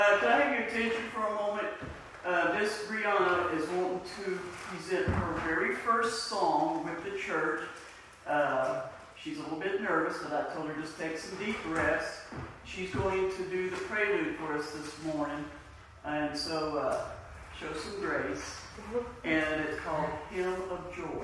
Can I have your attention for a moment? Miss Brianna is wanting to present her very first song with the church. She's a little bit nervous, but I told her just take some deep breaths. She's going to do the prelude for us this morning. And so, show some grace. And it's called Hymn of Joy.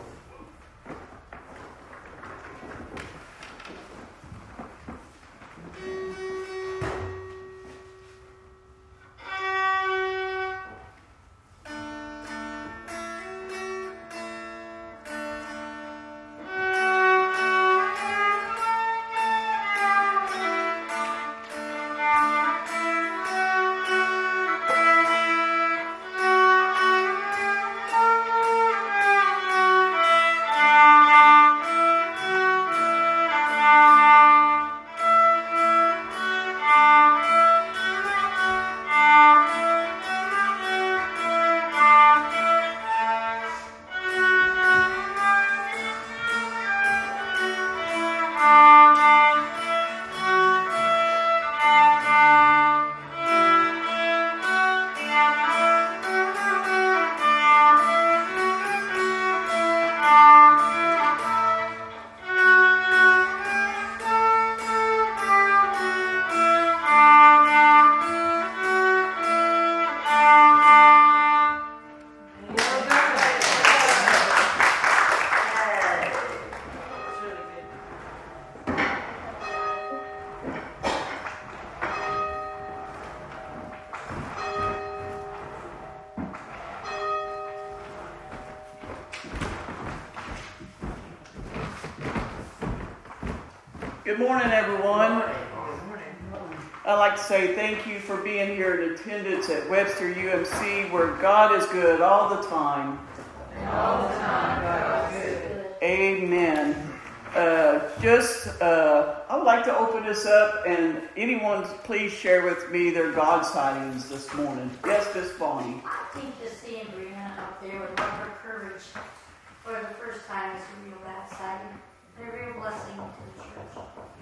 Good morning, everyone. I'd like to say thank you for being here in attendance at Webster UMC, where God is good all the time. And all the time, God is good. Amen. I would like to open this up, and anyone please share with me their God sightings this morning. Yes, Miss Bonnie. I think just seeing Brianna up there with all her courage for the first time is a real bad sighting. They're a real blessing to the church.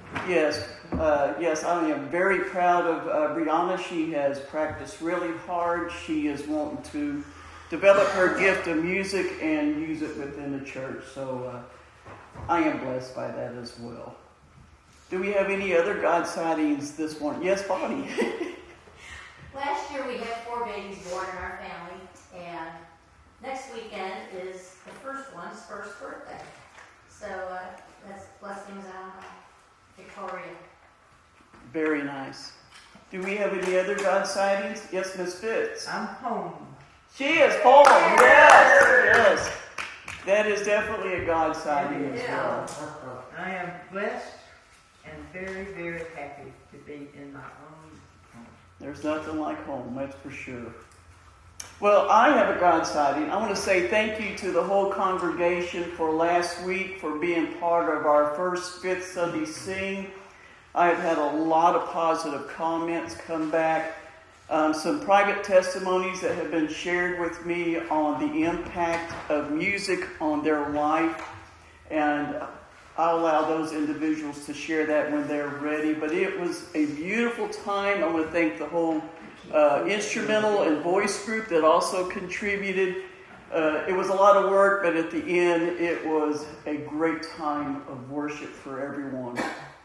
Yes, I am very proud of Brianna. She has practiced really hard. She is wanting to develop her gift of music and use it within the church. So I am blessed by that as well. Do we have any other God sightings this morning? Yes, Bonnie. Last year we had 4 babies born in our family, and next weekend is the first one's first birthday. So that's blessings on Victoria. Very nice. Do we have any other God sightings? Yes, Miss Fitz. I'm home. She is home. Yes. That is definitely a God sighting as well. I am blessed and very, very happy to be in my own home. There's nothing like home, that's for sure. Well, I have a God sighting. I want to say thank you to the whole congregation for last week for being part of our first Fifth Sunday Sing. I have had a lot of positive comments come back. Some private testimonies that have been shared with me on the impact of music on their life. And I'll allow those individuals to share that when they're ready. But it was a beautiful time. I want to thank the whole instrumental and voice group that also contributed. It was a lot of work, but at the end, it was a great time of worship for everyone.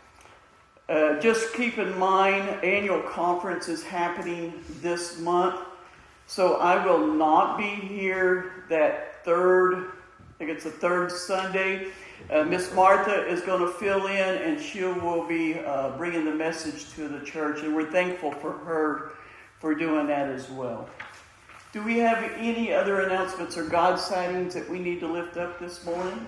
Just keep in mind, annual conference is happening this month, so I will not be here that third, I think it's the third Sunday. Miss Martha is going to fill in, and she will be bringing the message to the church, and we're thankful for her for doing that as well. Do we have any other announcements or God sightings that we need to lift up this morning?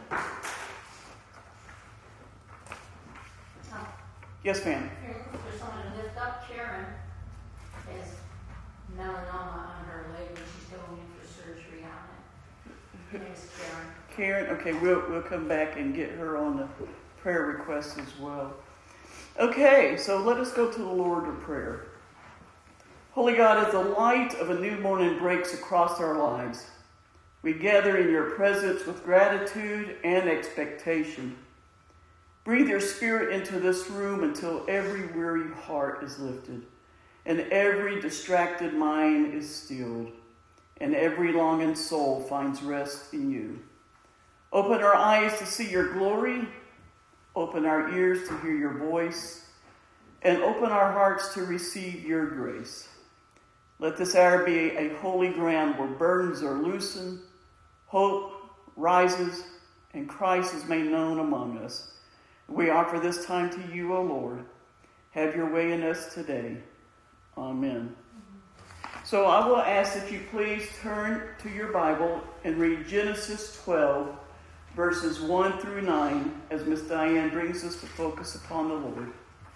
Yes, ma'am. There's someone to lift up. Karen has melanoma on her leg, and she's going in for surgery on it. Her name's Karen. Karen, okay, we'll come back and get her on the prayer request as well. Okay, so let us go to the Lord in prayer. Holy God, as the light of a new morning breaks across our lives, we gather in your presence with gratitude and expectation. Breathe your spirit into this room until every weary heart is lifted. and every distracted mind is stilled, and every longing soul finds rest in you. Open our eyes to see your glory, open our ears to hear your voice, and open our hearts to receive your grace. Let this hour be a holy ground where burdens are loosened, hope rises, and Christ is made known among us. We offer this time to you, O Lord. Have your way in us today. Amen. So I will ask that you please turn to your Bible and read Genesis 12, verses 1 through 9, as Miss Diane brings us to focus upon the Lord.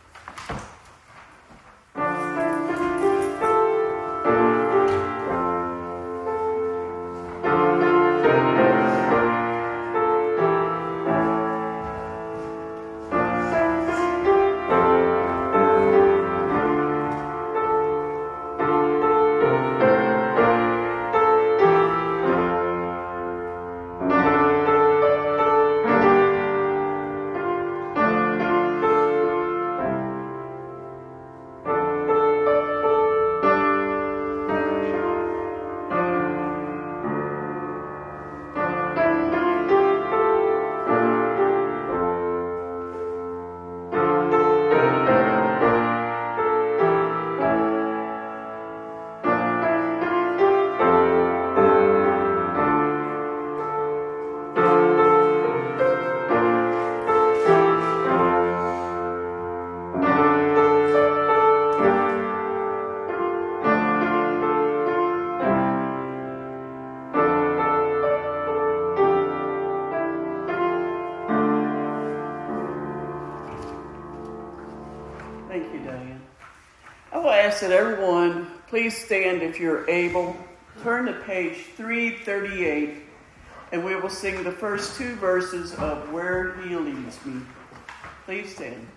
Thank you, Diane. I will ask that everyone please stand if you're able. Turn to page 338, and we will sing the first two verses of Where He Leads Me. Please stand.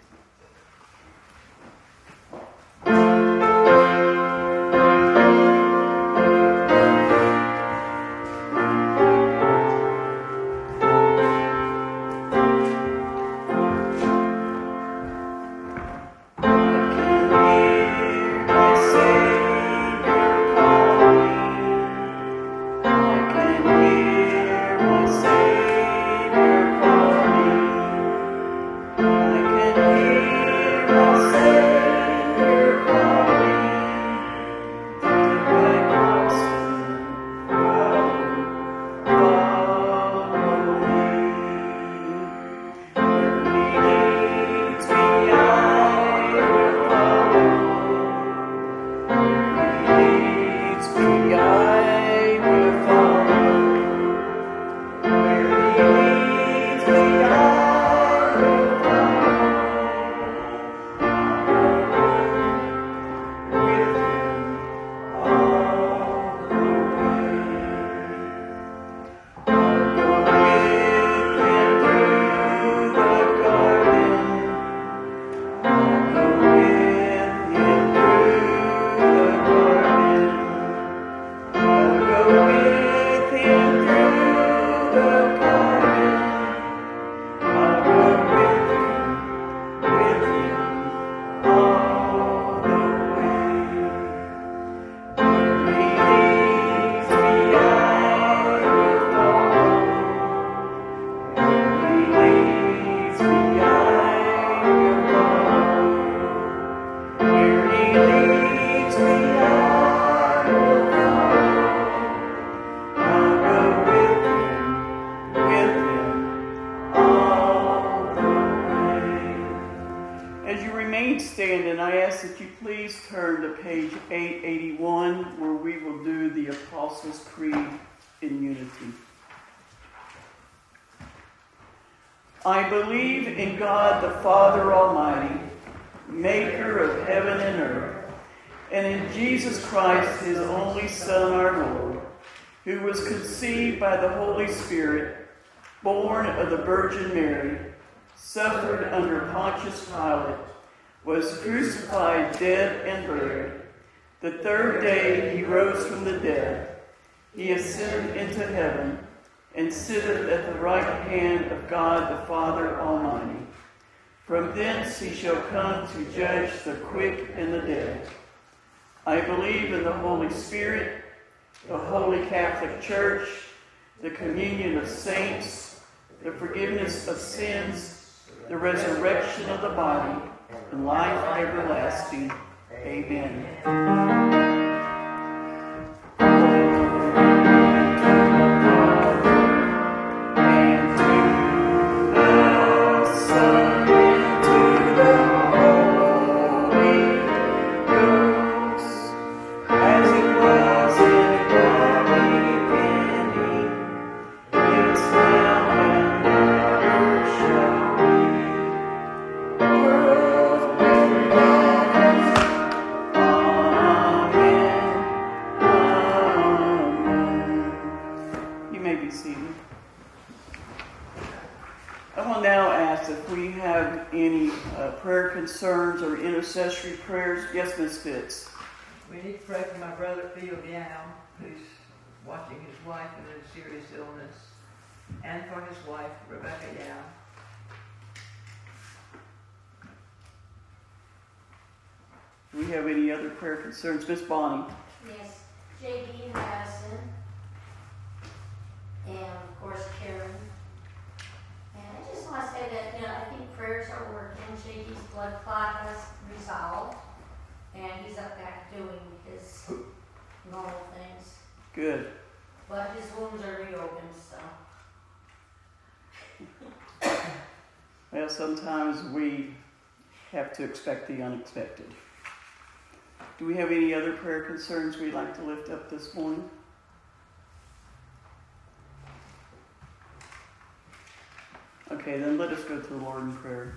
Standing, I ask that you please turn to page 881, where we will do the Apostles' Creed in unity. I believe in God the Father Almighty, maker of heaven and earth, and in Jesus Christ, his only Son, our Lord, who was conceived by the Holy Spirit, born of the Virgin Mary, suffered under Pontius Pilate, was crucified, dead, and buried. The third day he rose from the dead. He ascended into heaven and sitteth at the right hand of God the Father Almighty. From thence he shall come to judge the quick and the dead. I believe in the Holy Spirit, the Holy Catholic Church, the communion of saints, the forgiveness of sins, the resurrection of the body, and life everlasting. Amen. Concerns or intercessory prayers? Yes, Ms. Fitz. We need to pray for my brother Phil Yow, who's watching his wife in a serious illness, and for his wife Rebecca Yow. Do we have any other prayer concerns? Miss Bonnie. Yes, J.D. Madison, and of course Karen. And I just want to say that, I think prayers are working. J.D.'s blood clot has resolved, and he's up back doing his normal things. Good. But his wounds are reopened, so. Well, sometimes we have to expect the unexpected. Do we have any other prayer concerns we'd like to lift up this morning? Okay, then let us go to the Lord in prayer.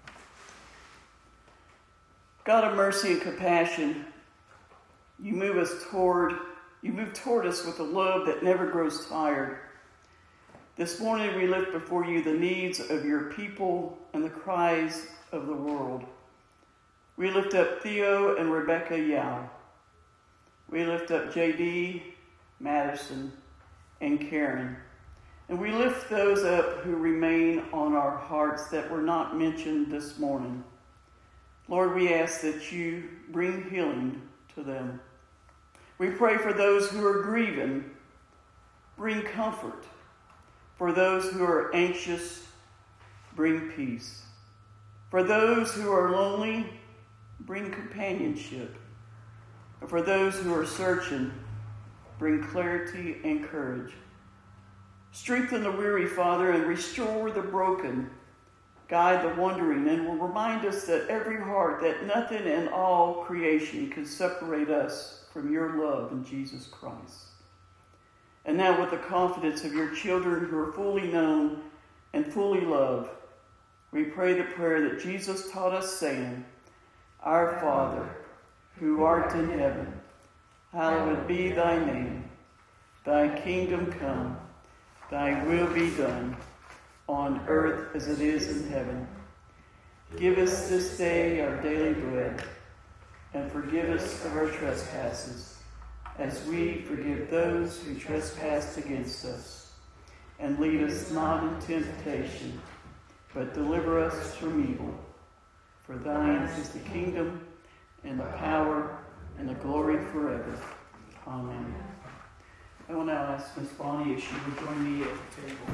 God of mercy and compassion, you move toward us with a love that never grows tired. This morning we lift before you the needs of your people and the cries of the world. We lift up Theo and Rebecca Yow. We lift up J.D. Madison and Karen. And we lift those up who remain on our hearts that were not mentioned this morning. Lord, we ask that you bring healing to them. We pray for those who are grieving, bring comfort. For those who are anxious, bring peace. For those who are lonely, bring companionship. And for those who are searching, bring clarity and courage. Strengthen the weary, Father, and restore the broken. Guide the wandering, and will remind us that every heart, that nothing in all creation can separate us from your love in Jesus Christ. And now with the confidence of your children who are fully known and fully loved, we pray the prayer that Jesus taught us, saying, Our Father, who art in heaven, hallowed be thy name. Thy kingdom come, thy will be done, on earth as it is in heaven. Give us this day our daily bread, and forgive us of our trespasses, as we forgive those who trespass against us. And lead us not into temptation, but deliver us from evil. For thine is the kingdom, and the power, and the glory forever. Amen. I will now ask Miss Bonnie if she would join me at the table.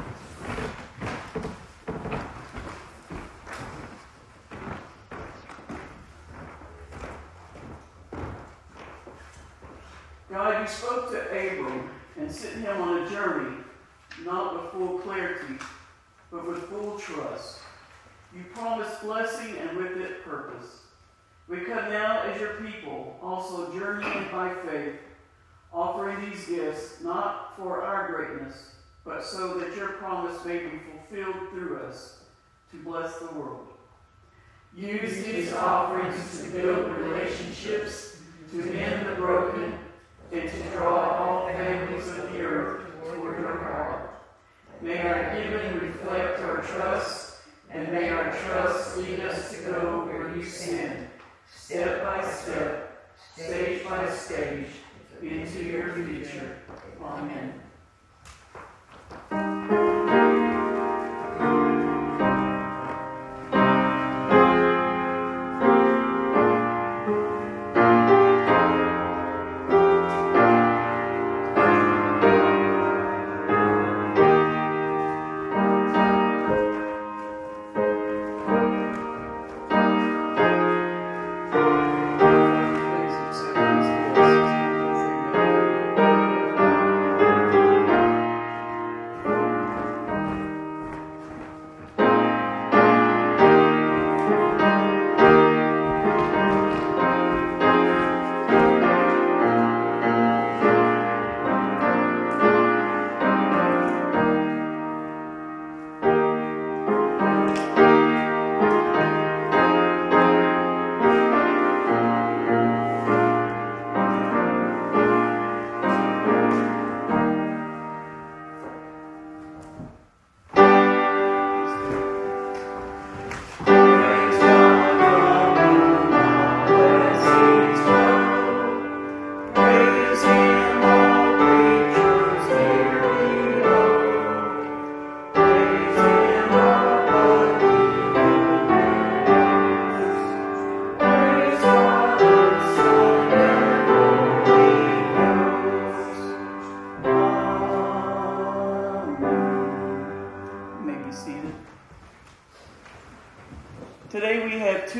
God, you spoke to Abram and sent him on a journey, not with full clarity, but with full trust. You promised blessing and with it purpose. We come now as your people, also journeying by faith, offering these gifts not for our greatness, but so that your promise may be fulfilled through us to bless the world. Use these offerings to build relationships, to mend the broken, and to draw all families of the earth toward your heart. May our giving reflect our trust, and may our trust lead us to go where you send, step by step, stage by stage, into your future. Amen.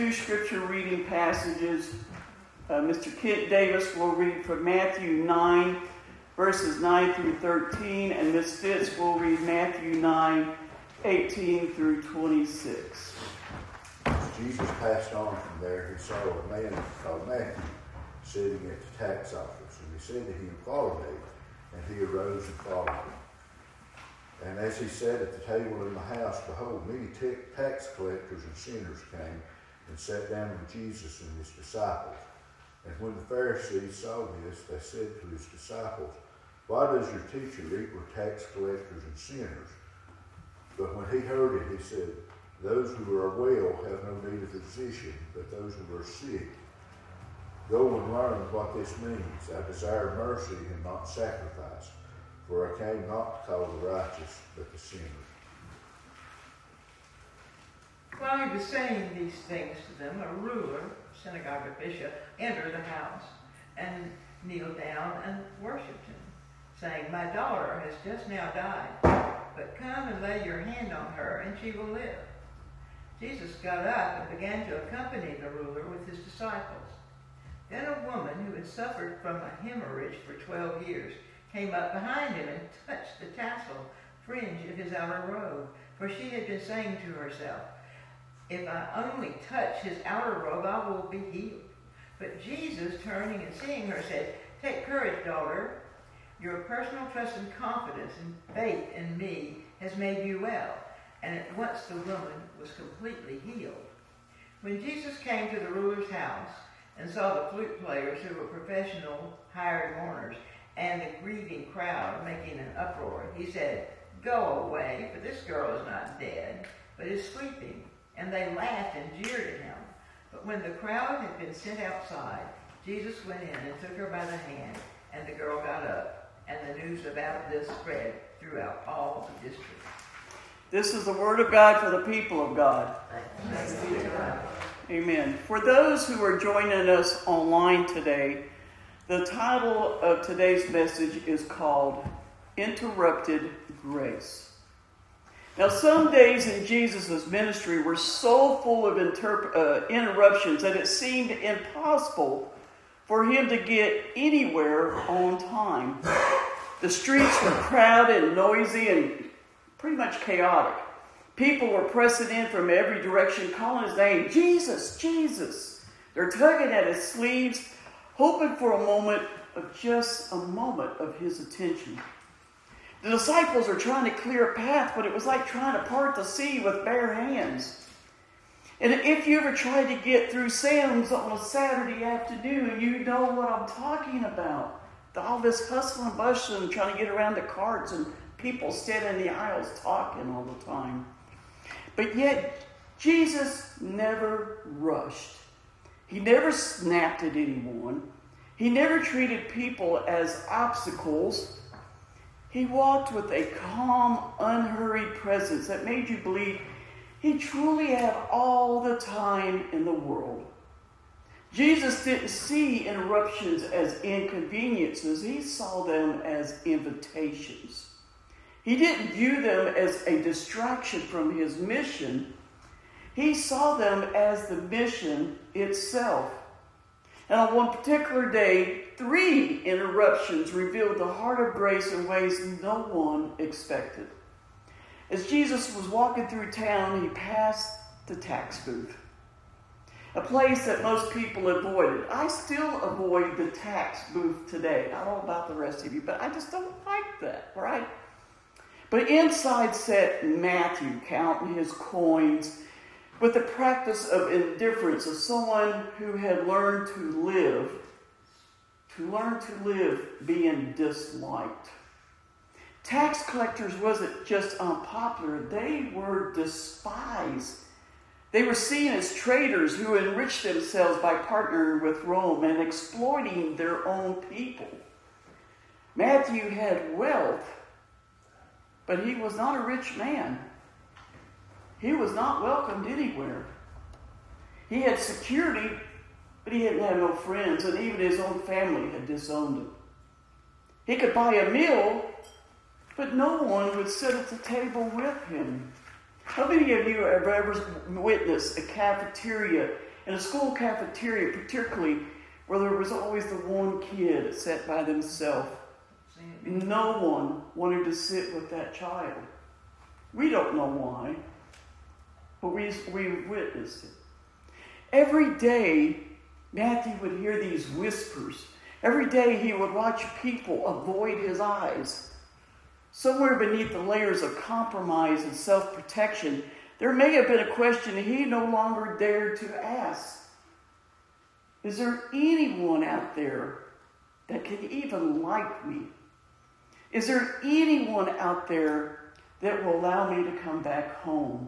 two scripture reading passages. Mr. Kent Davis will read from Matthew 9, verses 9 through 13, and Ms. Fitz will read Matthew 9, 18 through 26. As Jesus passed on from there, he saw a man called Matthew sitting at the tax office, and he said to him, "Follow me." And he arose and followed him. And as he sat at the table in the house, behold, many tax collectors and sinners came and sat down with Jesus and his disciples. And when the Pharisees saw this, they said to his disciples, "Why does your teacher eat with tax collectors and sinners?" But when he heard it, he said, "Those who are well have no need of a physician, but those who are sick. Go and learn what this means. I desire mercy and not sacrifice, for I came not to call the righteous, but the sinners." While he was saying these things to them, a ruler, synagogue official, entered the house and kneeled down and worshipped him, saying, "My daughter has just now died, but come and lay your hand on her, and she will live." Jesus got up and began to accompany the ruler with his disciples. Then a woman who had suffered from a hemorrhage for 12 years came up behind him and touched the tassel fringe of his outer robe, for she had been saying to herself, "If I only touch his outer robe, I will be healed." But Jesus, turning and seeing her, said, "Take courage, daughter. Your personal trust and confidence and faith in me has made you well." And at once the woman was completely healed. When Jesus came to the ruler's house and saw the flute players, who were professional hired mourners, and the grieving crowd making an uproar, he said, "Go away, for this girl is not dead, but is sleeping." And they laughed and jeered at him. But when the crowd had been sent outside, Jesus went in and took her by the hand, and the girl got up, and the news about this spread throughout all the district. This is the word of God for the people of God. Thanks be to God. Amen. For those who are joining us online today, the title of today's message is called Interrupted Grace. Now, some days in Jesus' ministry were so full of interruptions that it seemed impossible for him to get anywhere on time. The streets were crowded and noisy and pretty much chaotic. People were pressing in from every direction, calling his name, "Jesus, Jesus." They're tugging at his sleeves, hoping for just a moment of his attention. The disciples are trying to clear a path, but it was like trying to part the sea with bare hands. And if you ever tried to get through Sam's on a Saturday afternoon, you know what I'm talking about. All this hustle and bustle and trying to get around the carts and people standing in the aisles talking all the time. But yet, Jesus never rushed. He never snapped at anyone. He never treated people as obstacles. He walked with a calm, unhurried presence that made you believe he truly had all the time in the world. Jesus didn't see interruptions as inconveniences. He saw them as invitations. He didn't view them as a distraction from his mission. He saw them as the mission itself. And on one particular day, 3 interruptions revealed the heart of grace in ways no one expected. As Jesus was walking through town, he passed the tax booth, a place that most people avoided. I still avoid the tax booth today. I don't know about the rest of you, but I just don't like that, right? But inside sat Matthew counting his coins with the practice of indifference of someone who had learned to live being disliked. Tax collectors wasn't just unpopular, they were despised. They were seen as traitors who enriched themselves by partnering with Rome and exploiting their own people. Matthew had wealth, but he was not a rich man. He was not welcomed anywhere. He had security, but he didn't have no friends, and even his own family had disowned him. He could buy a meal, but no one would sit at the table with him. How many of you have ever witnessed a cafeteria in a school cafeteria, particularly, where there was always the one kid that sat by themselves. No one wanted to sit with that child. We don't know why, but we witnessed it. Every day, Matthew would hear these whispers. Every day he would watch people avoid his eyes. Somewhere beneath the layers of compromise and self-protection, there may have been a question he no longer dared to ask. Is there anyone out there that can even like me? Is there anyone out there that will allow me to come back home?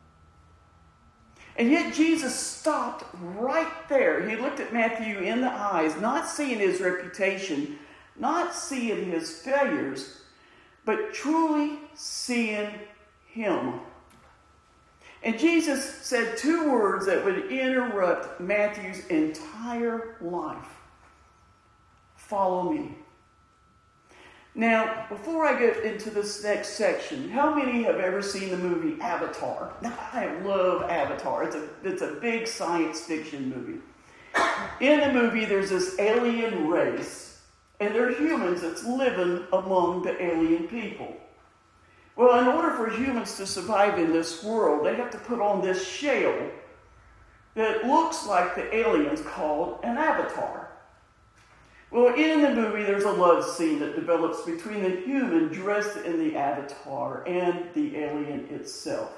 And yet Jesus stopped right there. He looked at Matthew in the eyes, not seeing his reputation, not seeing his failures, but truly seeing him. And Jesus said two words that would interrupt Matthew's entire life. Follow me. Now, before I get into this next section, how many have ever seen the movie Avatar? I love Avatar. It's a big science fiction movie. In the movie, there's this alien race, and they're humans that's living among the alien people. Well, in order for humans to survive in this world, they have to put on this shell that looks like the aliens, called an avatar. Well, in the movie, there's a love scene that develops between the human dressed in the avatar and the alien itself.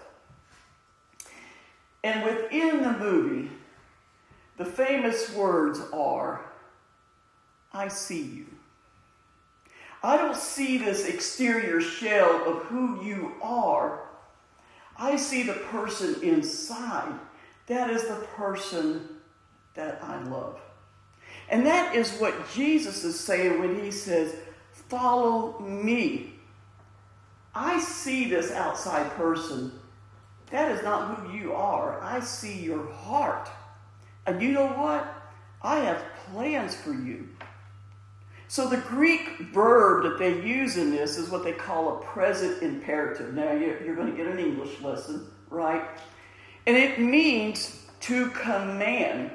And within the movie, the famous words are, I see you. I don't see this exterior shell of who you are. I see the person inside. That is the person that I love. And that is what Jesus is saying when he says, follow me. I see this outside person. That is not who you are. I see your heart. And you know what? I have plans for you. So the Greek verb that they use in this is what they call a present imperative. Now, you're going to get an English lesson, right? And it means to command.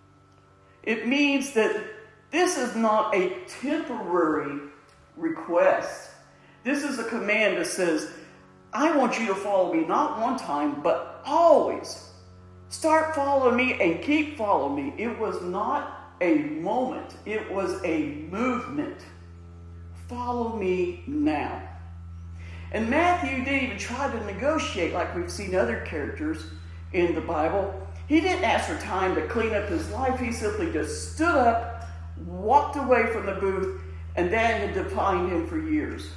It means that this is not a temporary request. This is a command that says, I want you to follow me, not one time, but always. Start following me and keep following me. It was not a moment. It was a movement. Follow me now. And Matthew didn't even try to negotiate like we've seen other characters in the Bible. He didn't ask for time to clean up his life. He simply just stood up, walked away from the booth, and that had defined him for years.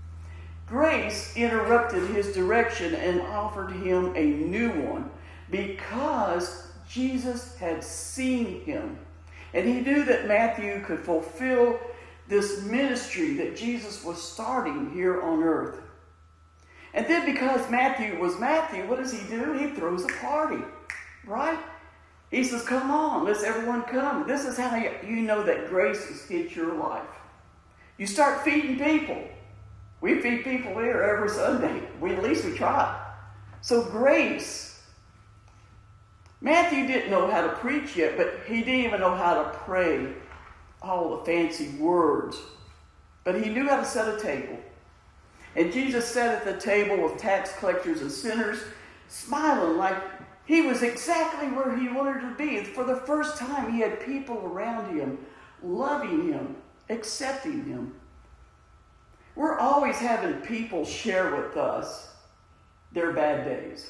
Grace interrupted his direction and offered him a new one because Jesus had seen him. And he knew that Matthew could fulfill this ministry that Jesus was starting here on earth. And then because Matthew was Matthew, what does he do? He throws a party. Right? He says, come on, let's everyone come. This is how you know that grace has hit your life. You start feeding people. We feed people here every Sunday. At least we try. So grace. Matthew didn't know how to preach yet, but he didn't even know how to pray all the fancy words. But he knew how to set a table. And Jesus sat at the table with tax collectors and sinners, smiling like he was exactly where he wanted to be. For the first time, he had people around him, loving him, accepting him. We're always having people share with us their bad days.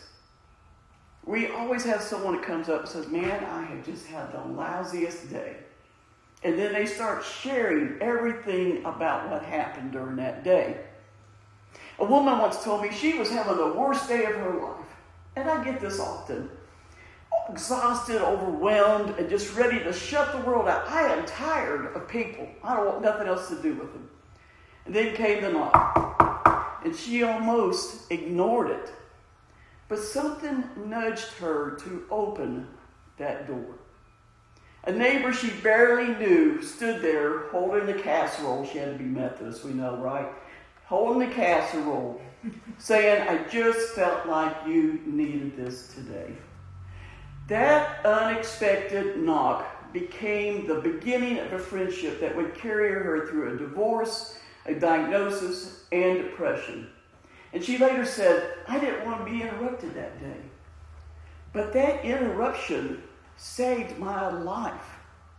We always have someone that comes up and says, man, I have just had the lousiest day. And then they start sharing everything about what happened during that day. A woman once told me she was having the worst day of her life. And I get this often. Exhausted, overwhelmed, and just ready to shut the world out. I am tired of people. I don't want nothing else to do with them. And then came the knock. And she almost ignored it. But something nudged her to open that door. A neighbor she barely knew stood there holding the casserole. She had to be Methodist, we know, right? Holding the casserole, saying, I just felt like you needed this today. That unexpected knock became the beginning of a friendship that would carry her through a divorce, a diagnosis, and depression. And she later said, I didn't want to be interrupted that day. But that interruption saved my life.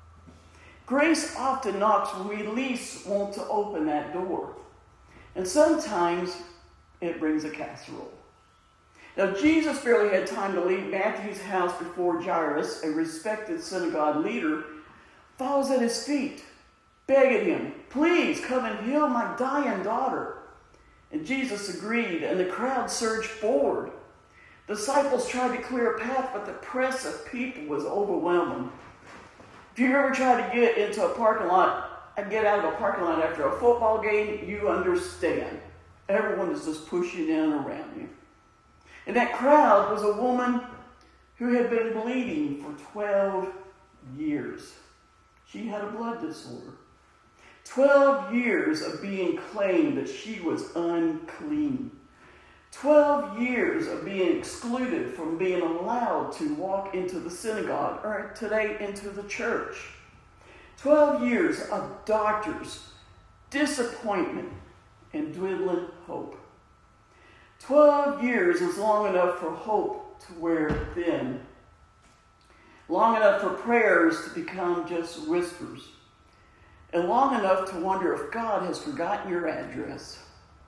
Grace often knocks when we least want to open that door. And sometimes it brings a casserole. Now, Jesus barely had time to leave Matthew's house before Jairus, a respected synagogue leader, falls at his feet, begging him, please come and heal my dying daughter. And Jesus agreed, and the crowd surged forward. Disciples tried to clear a path, but the press of people was overwhelming. If you ever tried to get into a parking lot and get out of a parking lot after a football game, you understand. Everyone is just pushing in around you. And that crowd was a woman who had been bleeding for 12 years. She had a blood disorder. 12 years of being claimed that she was unclean. 12 years of being excluded from being allowed to walk into the synagogue, or today into the church. 12 years of doctors, disappointment, and dwindling hope. 12 years is long enough for hope to wear thin. Long enough for prayers to become just whispers. And long enough to wonder if God has forgotten your address.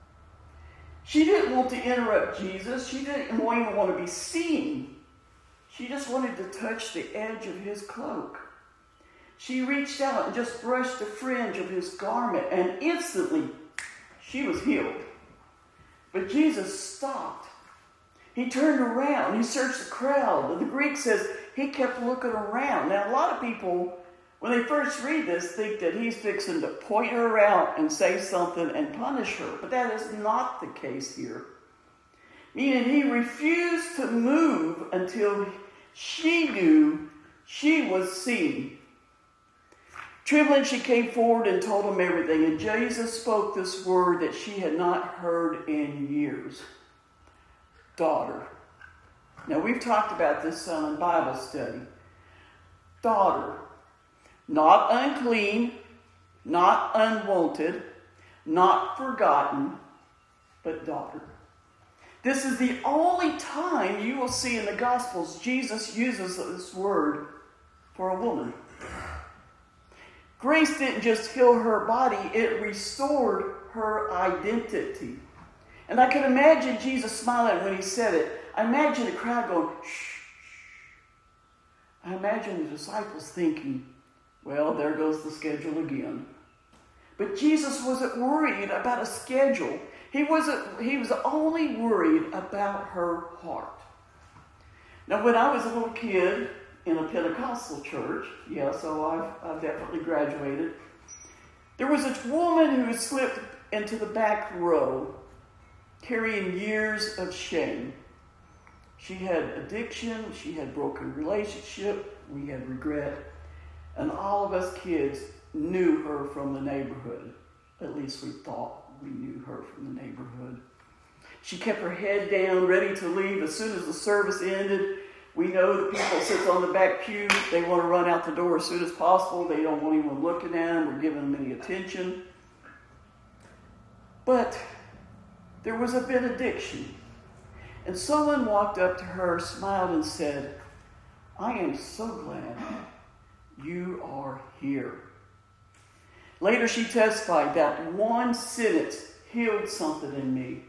She didn't want to interrupt Jesus. She didn't even want to be seen. She just wanted to touch the edge of his cloak. She reached out and just brushed the fringe of his garment, and instantly she was healed. But Jesus stopped. He turned around. He searched the crowd. The Greek says he kept looking around. Now, a lot of people, when they first read this, think that he's fixing to point her out and say something and punish her. But that is not the case here. Meaning he refused to move until she knew she was seen. Trembling, she came forward and told him everything. And Jesus spoke this word that she had not heard in years. Daughter. Now, we've talked about this in Bible study. Daughter. Not unclean, not unwanted, not forgotten, but daughter. This is the only time you will see in the Gospels Jesus uses this word for a woman. Grace didn't just heal her body, it restored her identity. And I can imagine Jesus smiling when he said it. I imagine the crowd going, shh, shh. I imagine the disciples thinking, well, there goes the schedule again. But Jesus wasn't worried about a schedule. He was only worried about her heart. Now, when I was a little kid in a Pentecostal church, so I've definitely graduated, there was a woman who slipped into the back row carrying years of shame. She had addiction, she had broken relationship, we had regret, and all of us kids knew her from the neighborhood. At least we thought we knew her from the neighborhood. She kept her head down, ready to leave as soon as the service ended. We know the people sit on the back pew. They want to run out the door as soon as possible. They don't want anyone looking at them or giving them any attention. But there was a benediction. And someone walked up to her, smiled, and said, I am so glad you are here. Later she testified that one sentence healed something in me.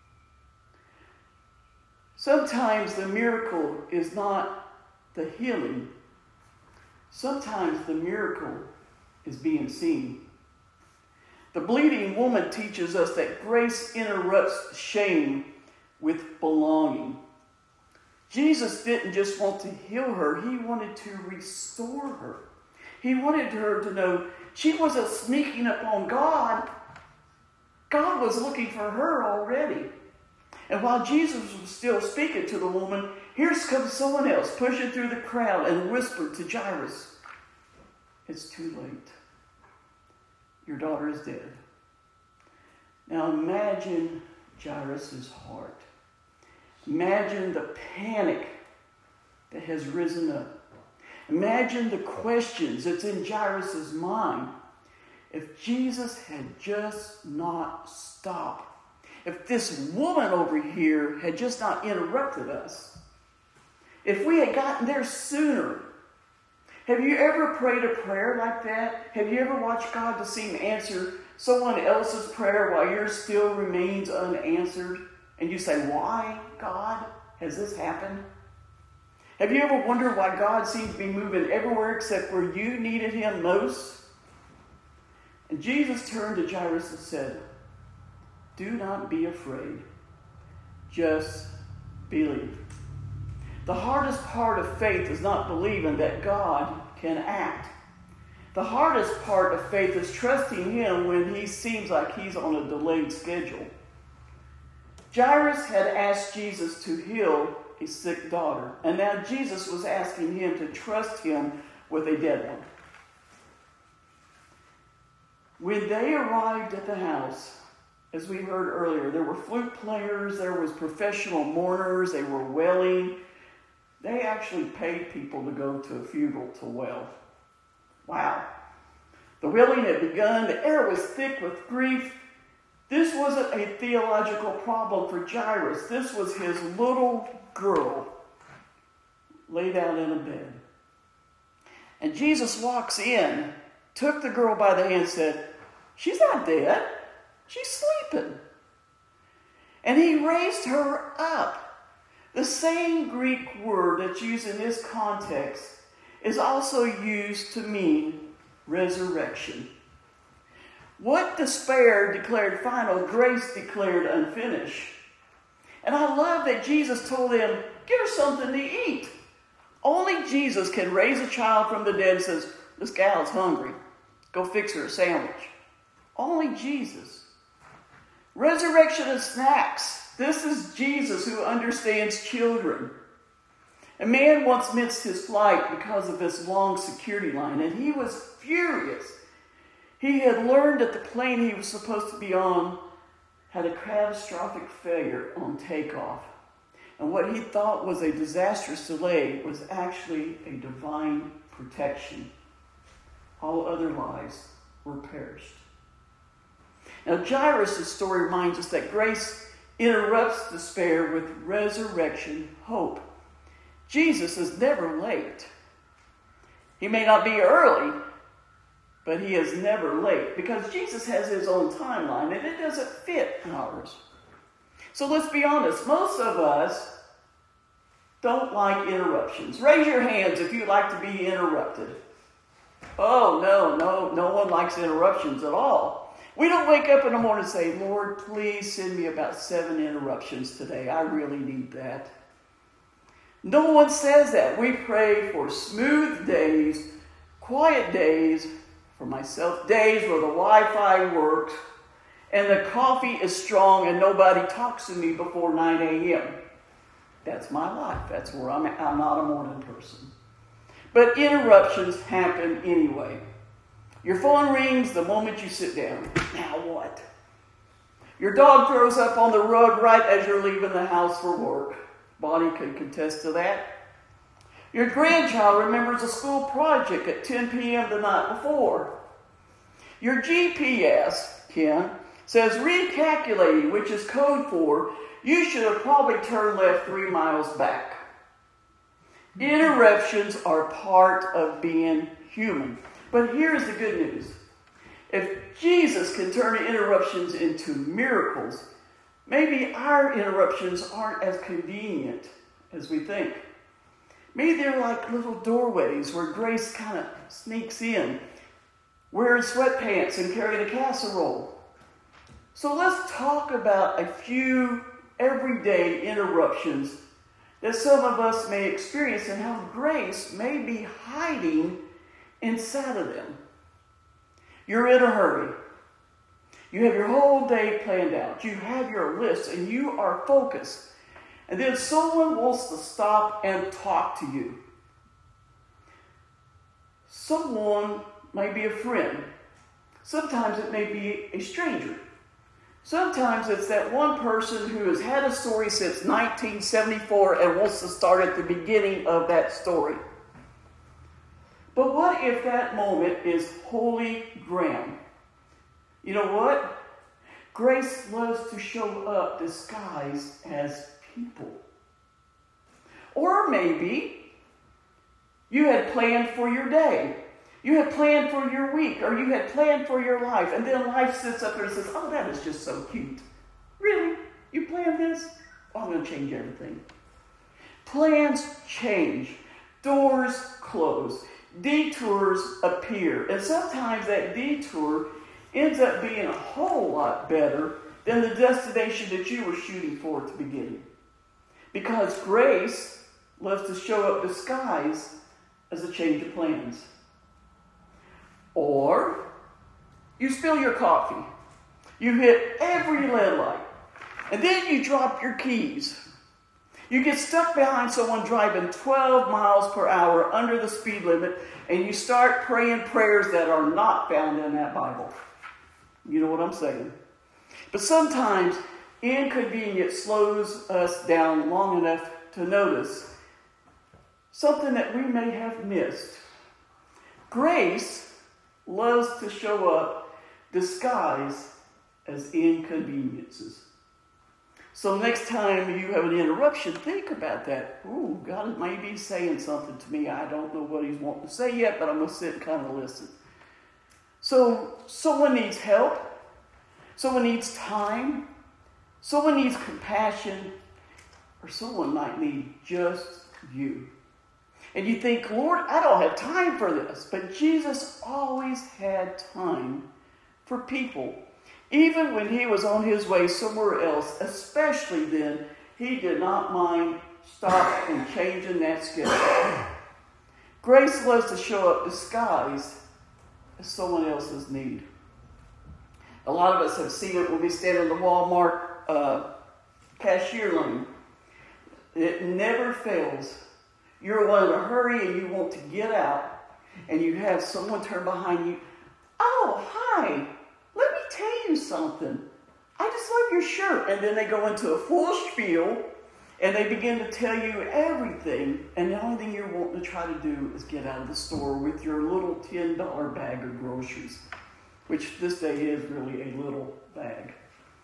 Sometimes the miracle is not the healing. Sometimes the miracle is being seen. The bleeding woman teaches us that grace interrupts shame with belonging. Jesus didn't just want to heal her, he wanted to restore her. He wanted her to know she wasn't sneaking up on God. God was looking for her already. And while Jesus was still speaking to the woman, here comes someone else pushing through the crowd and whispered to Jairus, it's too late. Your daughter is dead. Now imagine Jairus' heart. Imagine the panic that has risen up. Imagine the questions that's in Jairus' mind. If Jesus had just not stopped, if this woman over here had just not interrupted us, if we had gotten there sooner. Have you ever prayed a prayer like that? Have you ever watched God to seem answer someone else's prayer while yours still remains unanswered? And you say, why, God, has this happened? Have you ever wondered why God seems to be moving everywhere except where you needed him most? And Jesus turned to Jairus and said, do not be afraid. Just believe. The hardest part of faith is not believing that God can act. The hardest part of faith is trusting him when he seems like he's on a delayed schedule. Jairus had asked Jesus to heal a sick daughter, and now Jesus was asking him to trust him with a dead one. When they arrived at the house, as we heard earlier, there were flute players, there was professional mourners, they were wailing. They actually paid people to go to a funeral to wail. Wow. The wailing had begun. The air was thick with grief. This wasn't a theological problem for Jairus. This was his little girl laid out in a bed. And Jesus walks in, took the girl by the hand and said, she's not dead. She's sleeping. And he raised her up. The same Greek word that's used in this context is also used to mean resurrection. What despair declared final, grace declared unfinished. And I love that Jesus told them, get her something to eat. Only Jesus can raise a child from the dead and says, this gal's hungry. Go fix her a sandwich. Only Jesus. Resurrection and snacks. This is Jesus who understands children. A man once missed his flight because of this long security line, and he was furious. He had learned that the plane he was supposed to be on had a catastrophic failure on takeoff. And what he thought was a disastrous delay was actually a divine protection. All other lives were perished. Now, Jairus' story reminds us that grace interrupts despair with resurrection hope. Jesus is never late. He may not be early, but he is never late because Jesus has his own timeline and it doesn't fit ours. So let's be honest, most of us don't like interruptions. Raise your hands if you like to be interrupted. Oh, no one likes interruptions at all. We don't wake up in the morning and say, Lord, please send me about 7 interruptions today. I really need that. No one says that. We pray for smooth days, quiet days, for myself, days where the Wi-Fi works and the coffee is strong and nobody talks to me before 9 a.m. That's my life. That's where I'm not a morning person. But interruptions happen anyway. Your phone rings the moment you sit down. Now what? Your dog throws up on the rug right as you're leaving the house for work. Bonnie could contest to that. Your grandchild remembers a school project at 10 p.m. the night before. Your GPS, Ken, says recalculating, which is code for you should have probably turned left 3 miles back. Interruptions are part of being human. But here's the good news. If Jesus can turn interruptions into miracles, maybe our interruptions aren't as convenient as we think. Maybe they're like little doorways where grace kind of sneaks in, wearing sweatpants and carrying a casserole. So let's talk about a few everyday interruptions that some of us may experience and how grace may be hiding inside of them. You're in a hurry. You have your whole day planned out. You have your list and you are focused. And then someone wants to stop and talk to you. Someone may be a friend. Sometimes it may be a stranger. Sometimes it's that one person who has had a story since 1974 and wants to start at the beginning of that story. But what if that moment is holy ground? You know what? Grace loves to show up disguised as people. Or maybe you had planned for your day. You had planned for your week, or you had planned for your life, and then life sits up there and says, oh, that is just so cute. Really? You planned this? Oh, I'm going to change everything. Plans change. Doors close. Detours appear. And sometimes that detour ends up being a whole lot better than the destination that you were shooting for at the beginning. Because grace loves to show up disguised as a change of plans. Or you spill your coffee. You hit every red light. And then you drop your keys. You get stuck behind someone driving 12 miles per hour under the speed limit, and you start praying prayers that are not found in that Bible. You know what I'm saying? But sometimes inconvenience slows us down long enough to notice something that we may have missed. Grace loves to show up disguised as inconveniences. So next time you have an interruption, think about that. Ooh, God may be saying something to me. I don't know what he's wanting to say yet, but I'm going to sit and kind of listen. So someone needs help. Someone needs time. Someone needs compassion. Or someone might need just you. And you think, Lord, I don't have time for this. But Jesus always had time for people. Even when he was on his way somewhere else, especially then, he did not mind stopping and changing that schedule. Grace loves to show up disguised as someone else's need. A lot of us have seen it when we stand in the Walmart cashier line. It never fails. You're one in a hurry and you want to get out, and you have someone turn behind you. Oh, hi. Let me tell you something. I just love your shirt. And then they go into a full spiel and they begin to tell you everything. And the only thing you're wanting to try to do is get out of the store with your little $10 bag of groceries, which this day is really a little bag.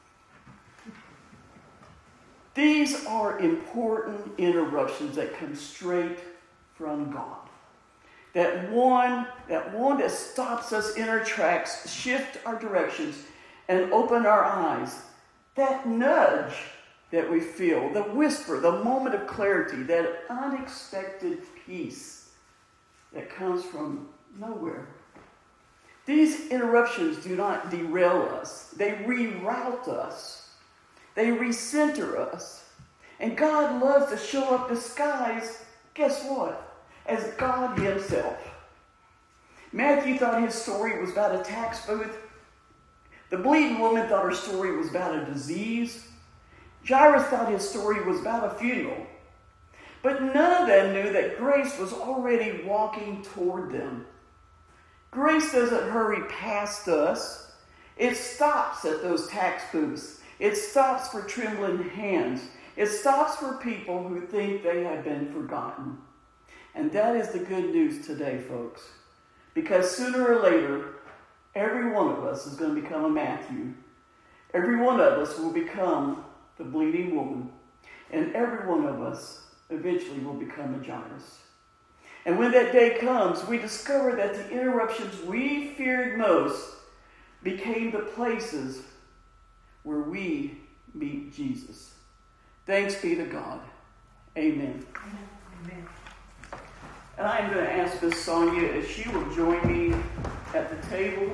These are important interruptions that come straight from God. That one that stops us in our tracks, shift our directions, and open our eyes. That nudge that we feel, the whisper, the moment of clarity, that unexpected peace that comes from nowhere. These interruptions do not derail us. They reroute us. They recenter us. And God loves to show up disguised, guess what? As God himself. Matthew thought his story was about a tax booth. The bleeding woman thought her story was about a disease. Jairus thought his story was about a funeral. But none of them knew that grace was already walking toward them. Grace doesn't hurry past us. It stops at those tax booths. It stops for trembling hands. It stops for people who think they have been forgotten. And that is the good news today, folks. Because sooner or later, every one of us is going to become a Matthew. Every one of us will become the bleeding woman. And every one of us eventually will become a Jairus. And when that day comes, we discover that the interruptions we feared most became the places where we meet Jesus. Thanks be to God. Amen. Amen. And I am going to ask Miss Sonia if she will join me at the table.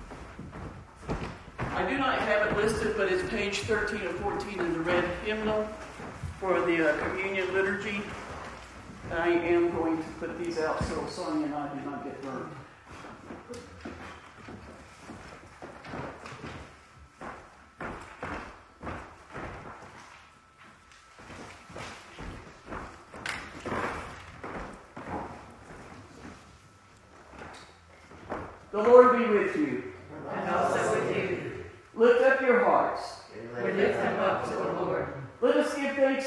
I do not have it listed, but it's page 13 or 14 in the red hymnal for the communion liturgy. I am going to put these out so Sonia and I do not get burned. The Lord be with you. And also with you. Lift up your hearts.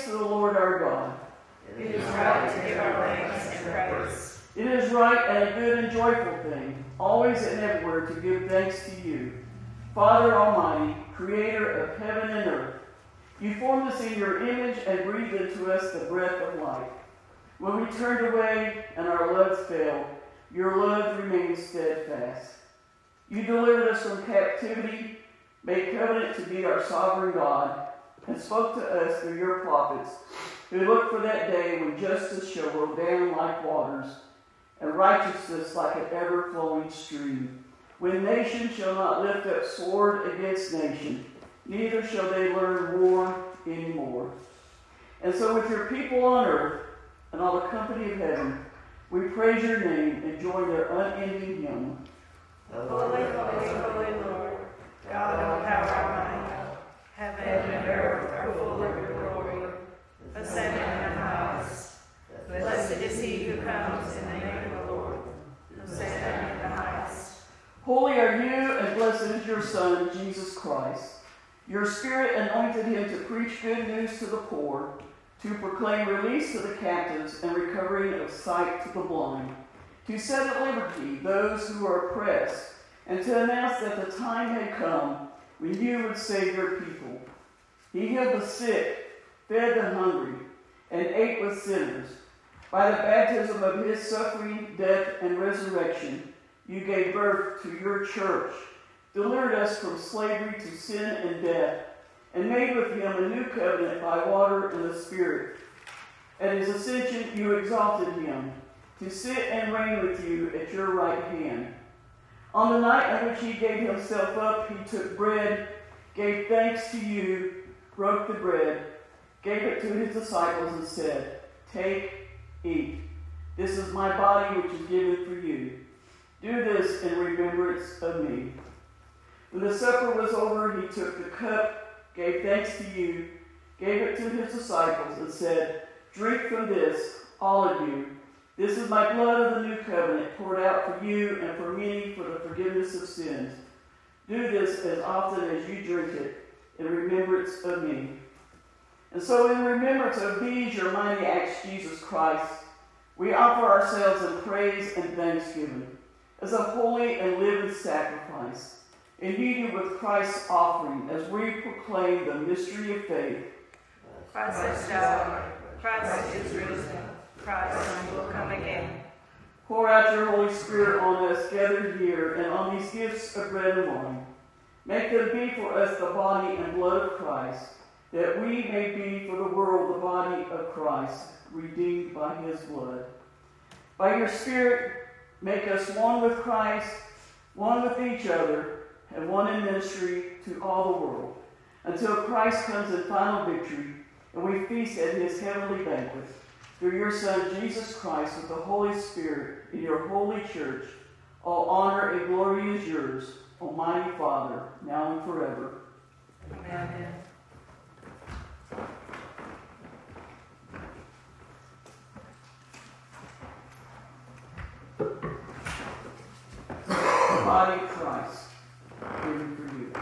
thanks to the Lord our God. It is right to give our thanks and praise. It is right and a good and joyful thing, always and everywhere to give thanks to you, Father Almighty, creator of heaven and earth. You formed us in your image and breathed into us the breath of life. When we turned away and our loves failed, your love remained steadfast. You delivered us from captivity, made covenant to be our sovereign God, and spoke to us through your prophets, who looked for that day when justice shall roll down like waters, and righteousness like an ever-flowing stream, when nation shall not lift up sword against nation, neither shall they learn war anymore. And so with your people on earth and all the company of heaven, we praise your name and join their unending hymn. Holy, holy, holy Lord, God of power and might, heaven and earth are full of your glory. Hosanna in the highest. Blessed is he who comes in the name of the Lord. Hosanna in the highest. Holy are you, and blessed is your Son, Jesus Christ. Your Spirit anointed him to preach good news to the poor, to proclaim release to the captives and recovering of sight to the blind, to set at liberty those who are oppressed, and to announce that the time had come when you would save your people. He healed the sick, fed the hungry, and ate with sinners. By the baptism of his suffering, death, and resurrection, you gave birth to your church, delivered us from slavery to sin and death, and made with him a new covenant by water and the Spirit. At his ascension, you exalted him to sit and reign with you at your right hand. On the night on which he gave himself up, he took bread, gave thanks to you, broke the bread, gave it to his disciples, and said, "Take, eat. This is my body which is given for you. Do this in remembrance of me." When the supper was over, he took the cup, gave thanks to you, gave it to his disciples, and said, "Drink from this, all of you. This is my blood of the new covenant, poured out for you and for many for the forgiveness of sins. Do this as often as you drink it in remembrance of me." And so in remembrance of these, your mighty acts, Jesus Christ, we offer ourselves in praise and thanksgiving as a holy and living sacrifice, in union with Christ's offering as we proclaim the mystery of faith. Christ has died. Christ is risen. Christ will come again. Pour out your Holy Spirit on us gathered here and on these gifts of bread and wine. Make them be for us the body and blood of Christ, that we may be for the world the body of Christ, redeemed by his blood. By your Spirit, make us one with Christ, one with each other, and one in ministry to all the world, until Christ comes in final victory, and we feast at his heavenly banquet. Through your Son, Jesus Christ, with the Holy Spirit, in your holy church, all honor and glory is yours, Almighty Father, now and forever. Amen. The body of Christ, given for you.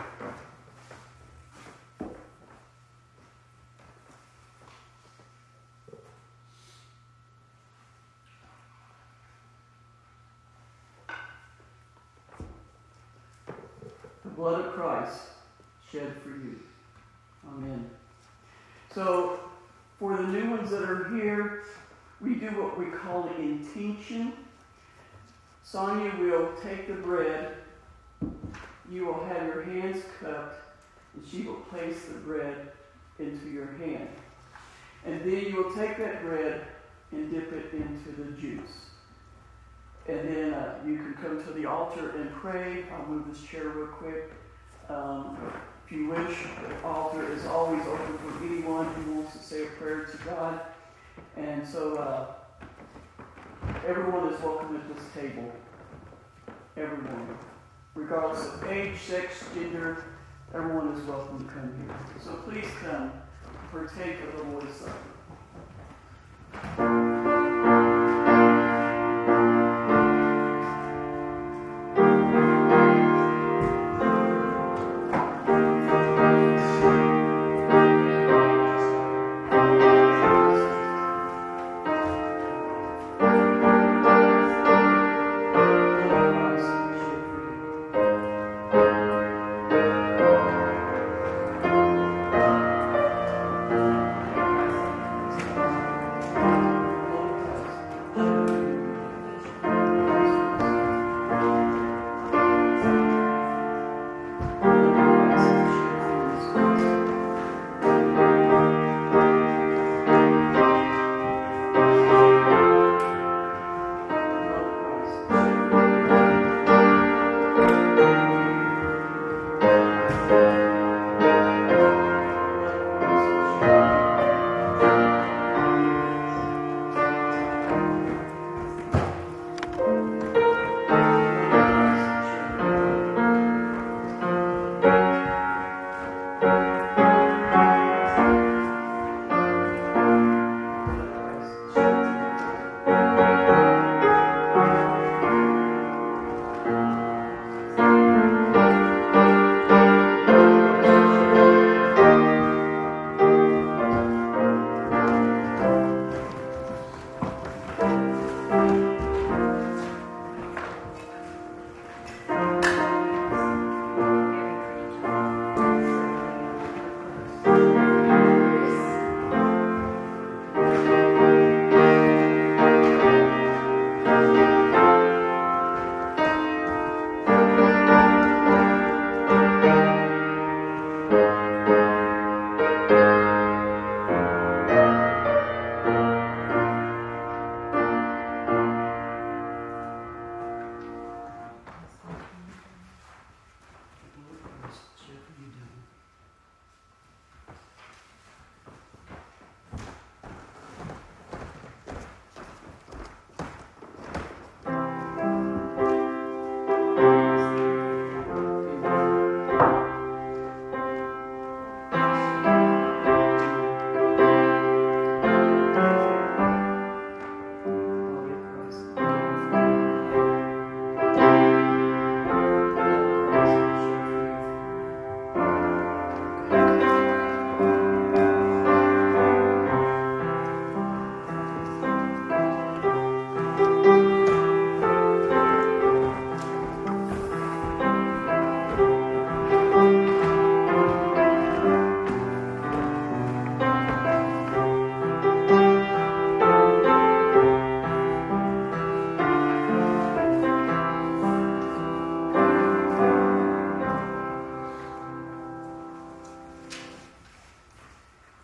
The blood of Christ shed for you. Amen. So, for the new ones that are here, we do what we call the intinction. Sonia will take the bread. You will have your hands cupped, and she will place the bread into your hand. And then you will take that bread and dip it into the juice. And then you can come to the altar and pray. I'll move this chair real quick. If you wish, the altar is always open for anyone who wants to say a prayer to God. And so everyone is welcome at this table. Everyone. Regardless of age, sex, gender, everyone is welcome to come here. So please come partake of the Lord's Supper.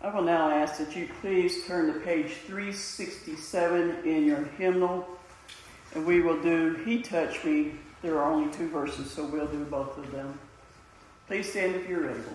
I will now ask that you please turn to page 367 in your hymnal, and we will do He Touched Me. There are only 2 verses, so we'll do both of them. Please stand if you're able.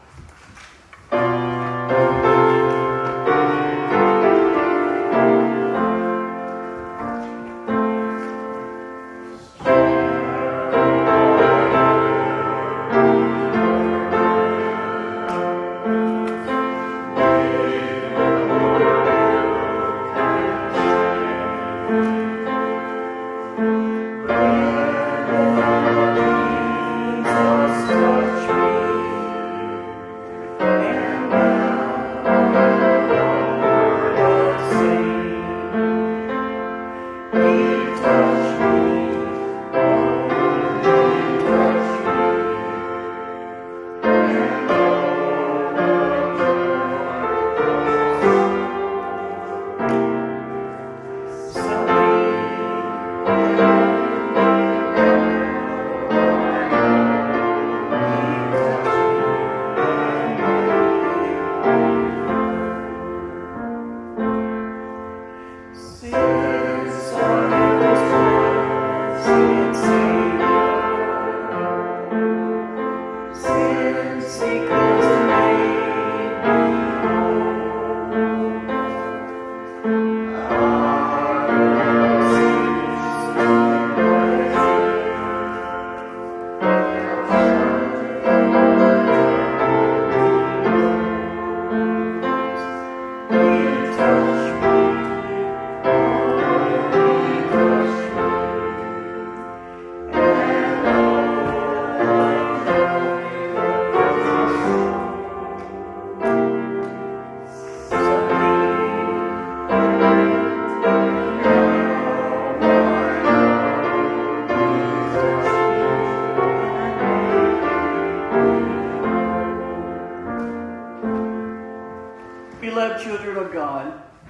Beloved children of God,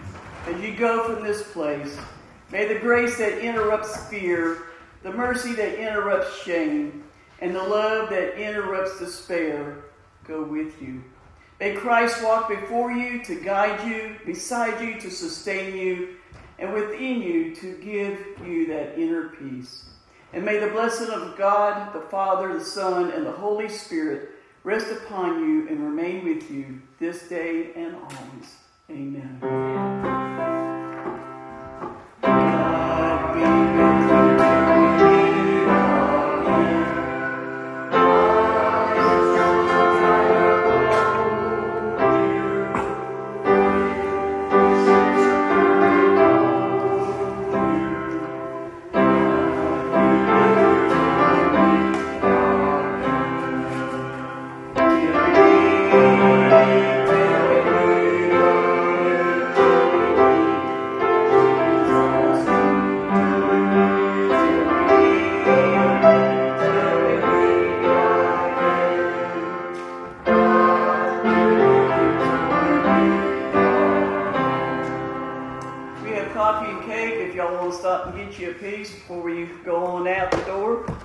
as you go from this place, may the grace that interrupts fear, the mercy that interrupts shame, and the love that interrupts despair go with you. May Christ walk before you to guide you, beside you to sustain you, and within you to give you that inner peace. And may the blessing of God, the Father, the Son, and the Holy Spirit rest upon you and remain with you this day and always. Amen. God be with you till we meet again. Coffee and cake if y'all want to stop and get you a piece before you go on out the door.